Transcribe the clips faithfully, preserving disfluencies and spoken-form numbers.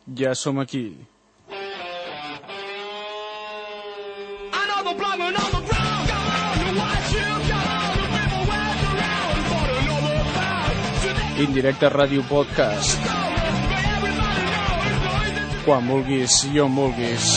Ja som aquí. Indirecte Ràdio Podcast. Quan vulguis i on vulguis.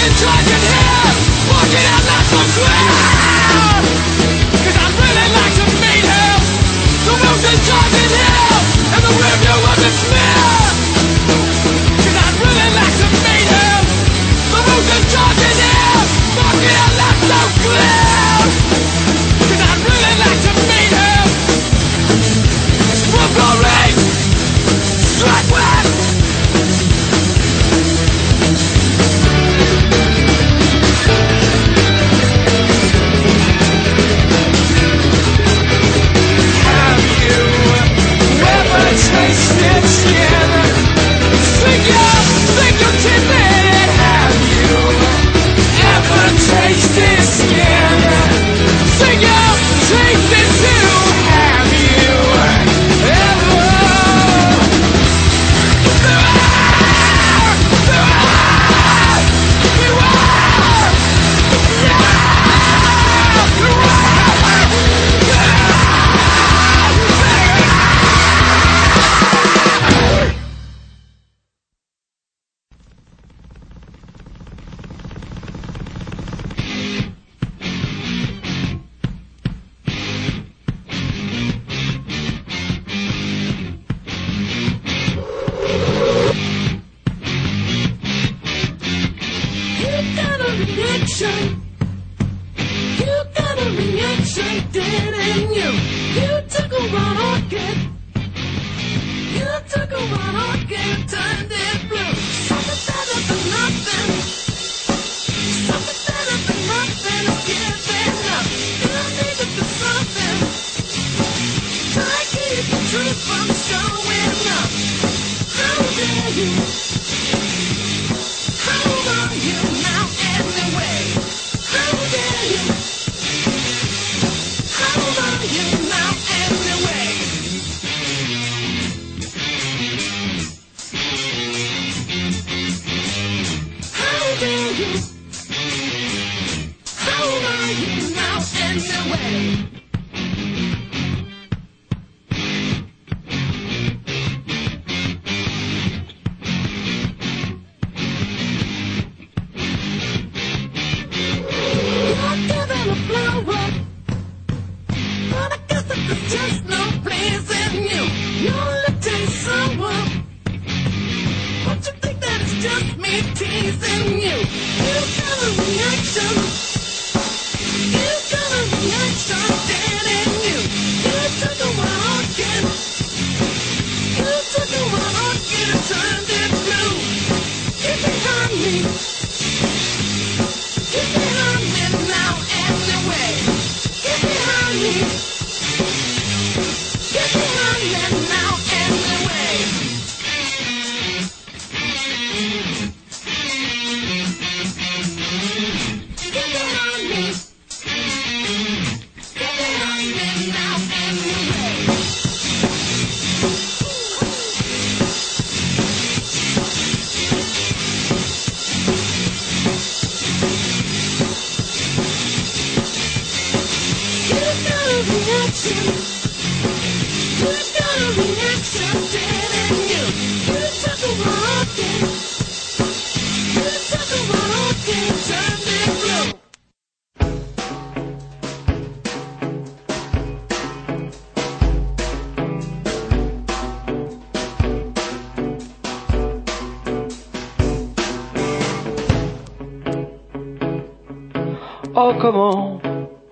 Oh, comment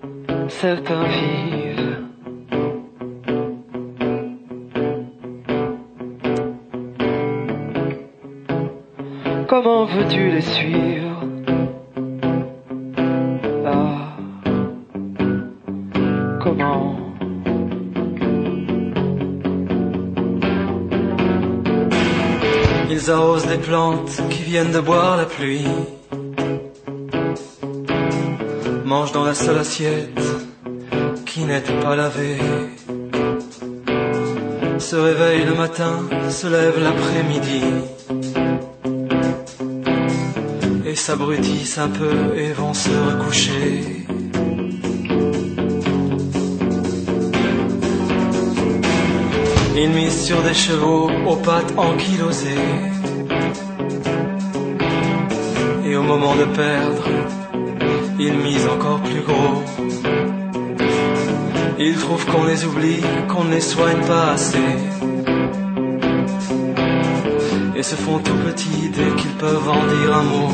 certains vivent. Comment veux-tu les suivre? Ah, comment? Ils arrosent des plantes qui viennent de boire la pluie, mangent dans la seule assiette qui n'est pas lavée, se réveillent le matin, se lèvent l'après-midi et s'abrutissent un peu et vont se recoucher. Ils misent sur des chevaux aux pattes ankylosées et au moment de perdre, ils misent encore plus gros. Ils trouvent qu'on les oublie, qu'on ne les soigne pas assez, et se font tout petits dès qu'ils peuvent en dire un mot.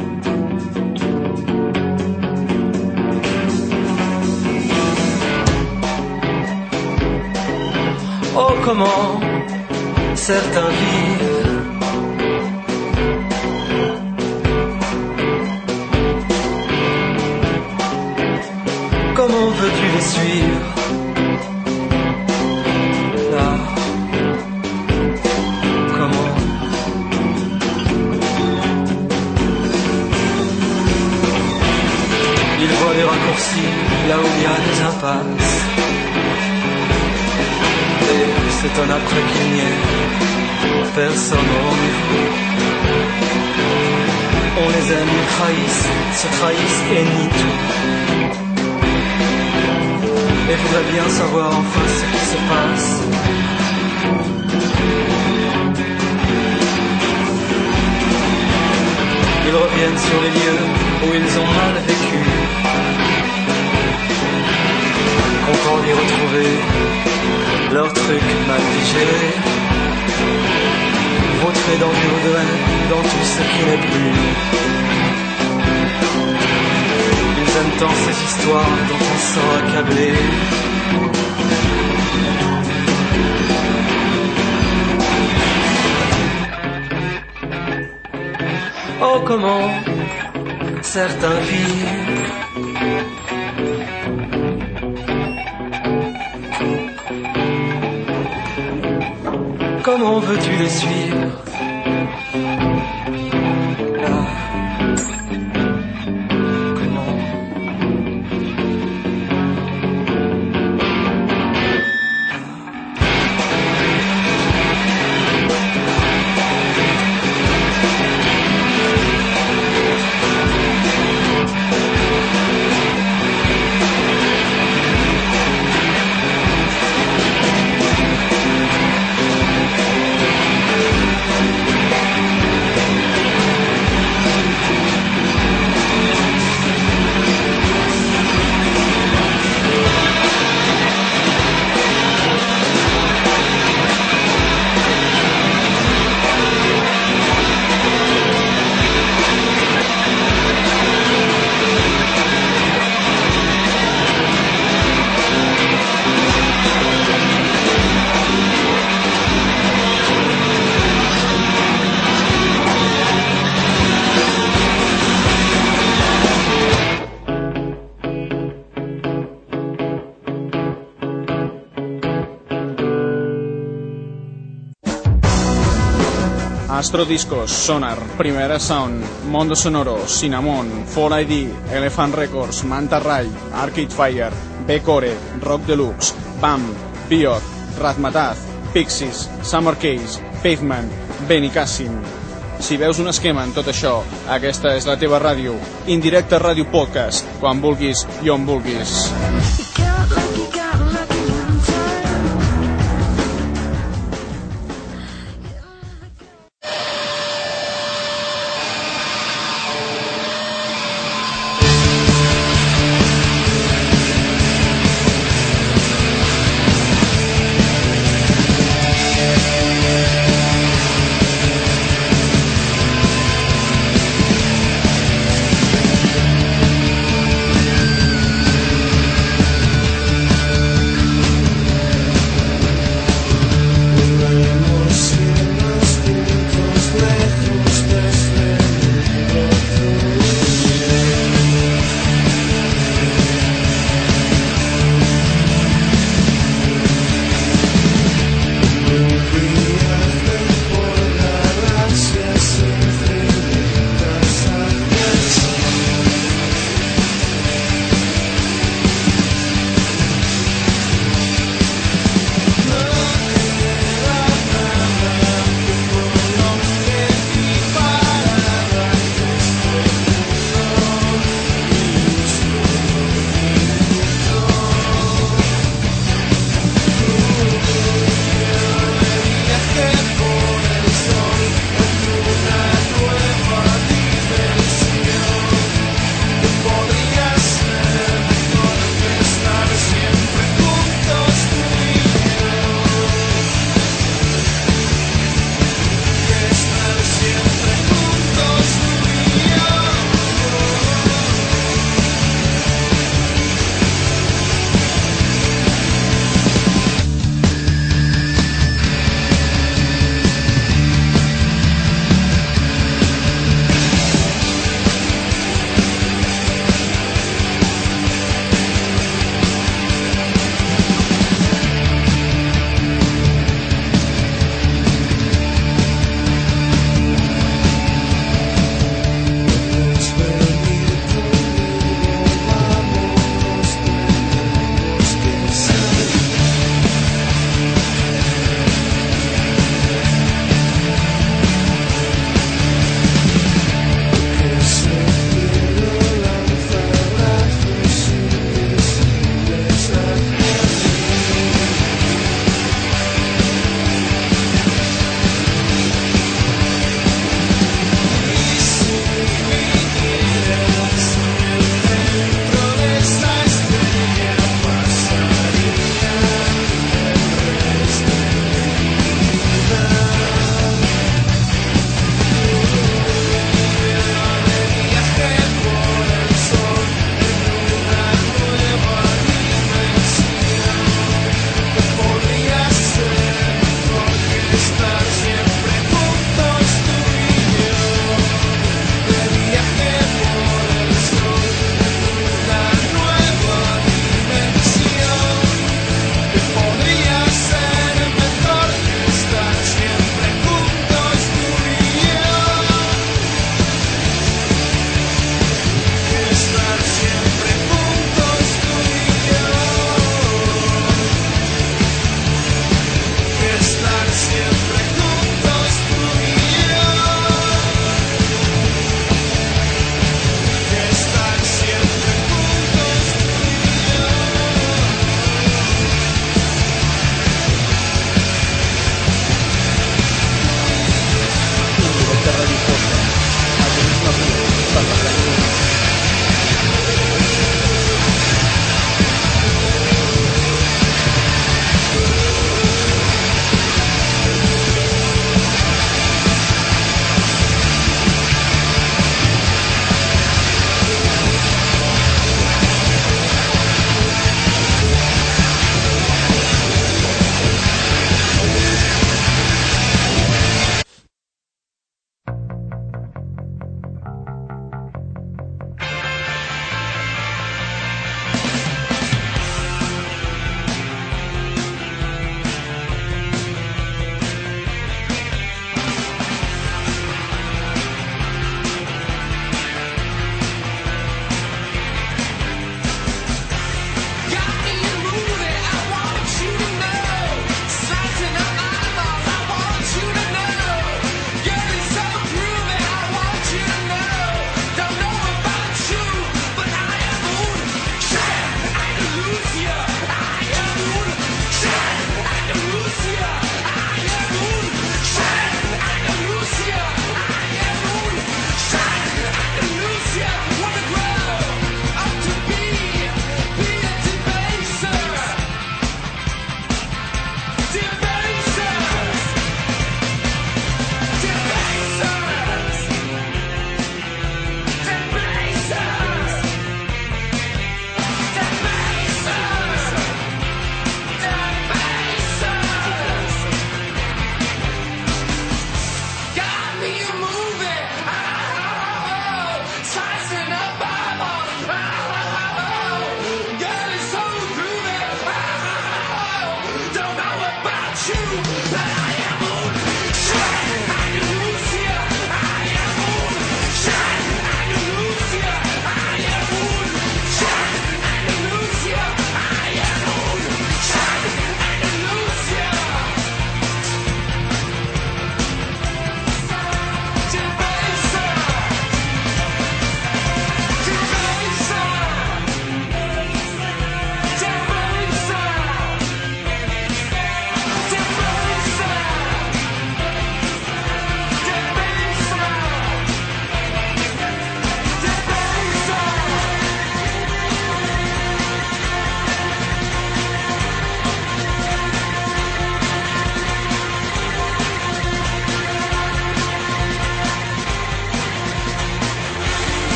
Oh, comment certains vivent. Comment veux-tu les suivre? Là, comment? Ils voient les raccourcis là où il y a des impasses, et s'étonnent après qu'il n'y ait personne au rendez-vous. On les aime, ils trahissent, se trahissent et nient tout. Et voudrait bien savoir enfin ce qui se passe. Ils reviennent sur les lieux où ils ont mal vécu. Content d'y retrouver leurs trucs mal digérés, vautrés dans du regret, dans tout ce qui n'est plus. Ils aiment tant ces histoires dont on se sent accablé. Oh, comment certains vivent. Comment veux-tu les suivre? Ah. Astrodiscos, Sonar, Primera Sound, Mondo Sonoro, Cinnamon, four I D, Elephant Records, Manta Ray, Arcade Fire, B-Core, Rock Deluxe, B A M, Biot, Razmataz, Pixies, Summer Case, Pavement, Benicàssim. Si veus un esquema en tot això, aquesta és la teva ràdio. Indirecte Ràdio Podcast, quan vulguis i on vulguis.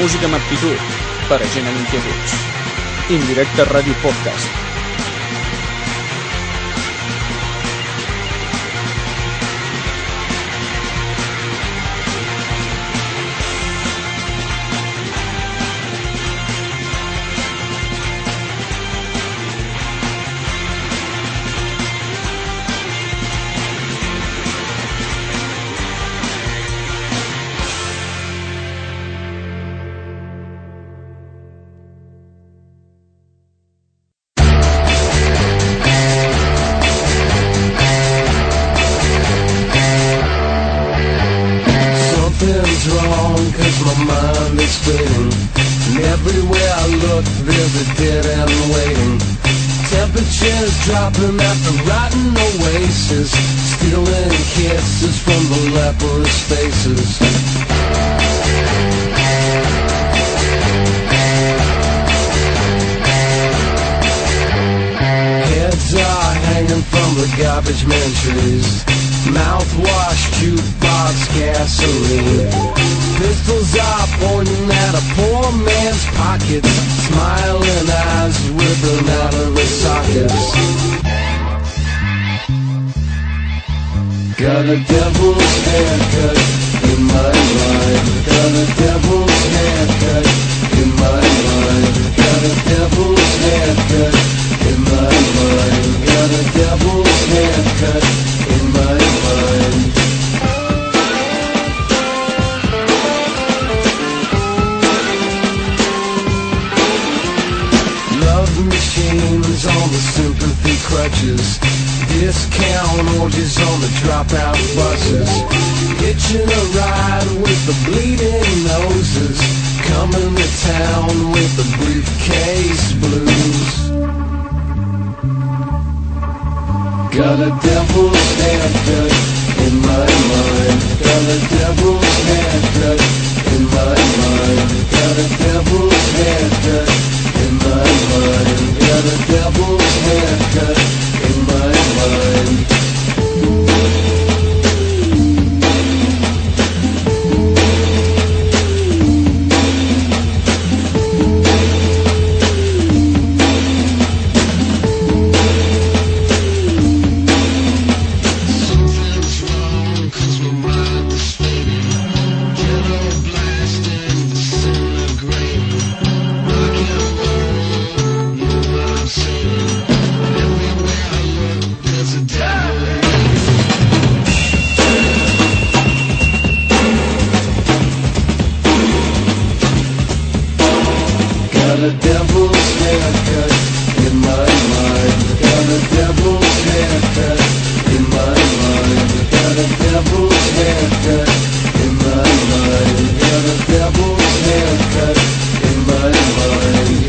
música amb actitud per a gent amb inquietuds. Indirecte Ràdio Podcast. Dropping at the rotten oasis, stealing kisses from the leprous faces. Heads are hanging from the garbage man trees, mouthwash, jukebox, gasoline. Pistols are pointing at a poor man's pockets, smiling eyes ripping out of the sockets. Got a devil's haircut in my mind. Got a devil's haircut in my mind. Got a devil's haircut in my mind. Got a devil's haircut in my mind. Machines on the sympathy crutches, discount orgies on the dropout buses, hitching a ride with the bleeding noses, coming to town with the briefcase blues. Got a devil's haircut in my mind. Got a devil's haircut in my mind. Got a devil's haircut in my mind. Got a devil's haircut in my mind. Got a devil's haircut in my mind. Got a devil's haircut in my mind. Got a devil's haircut in my mind. Got a devil's haircut in my mind.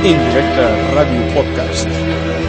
Indirecte Ràdio Podcast.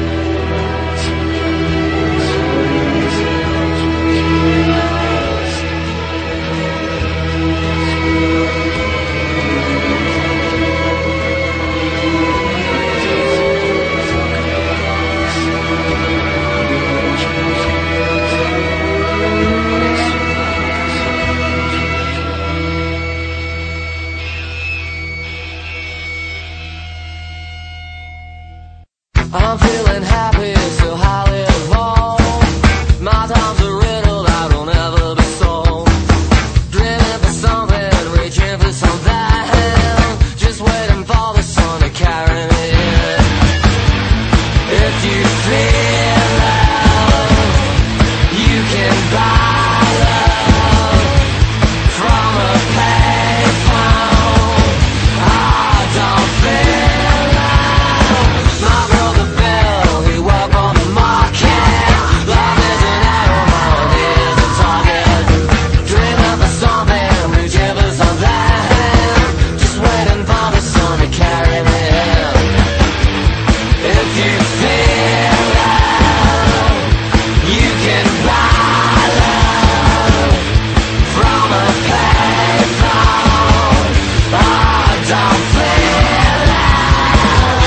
I'm feeling happy, so highly evolved. My time's a riddle that will never be solved. Dreaming for something, reaching for something. Just waiting for the sun to carry me in. If you feel love, you can buy love from a payphone. I don't feel my brother Bill, he worked on the market. Love is an arrow, mind is a target. Dreaming for something, reaching for something. Just waiting for the sun to carry me in. If you feel love, you can buy love from a payphone. I don't feel love.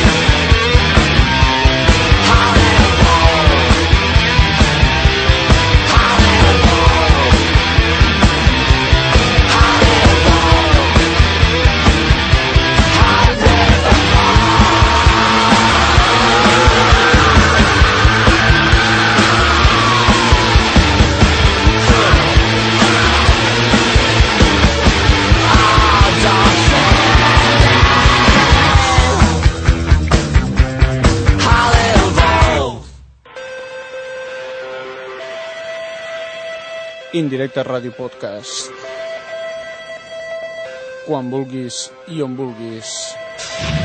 Indirecte Ràdio Podcast. Quan vulguis i on vulguis.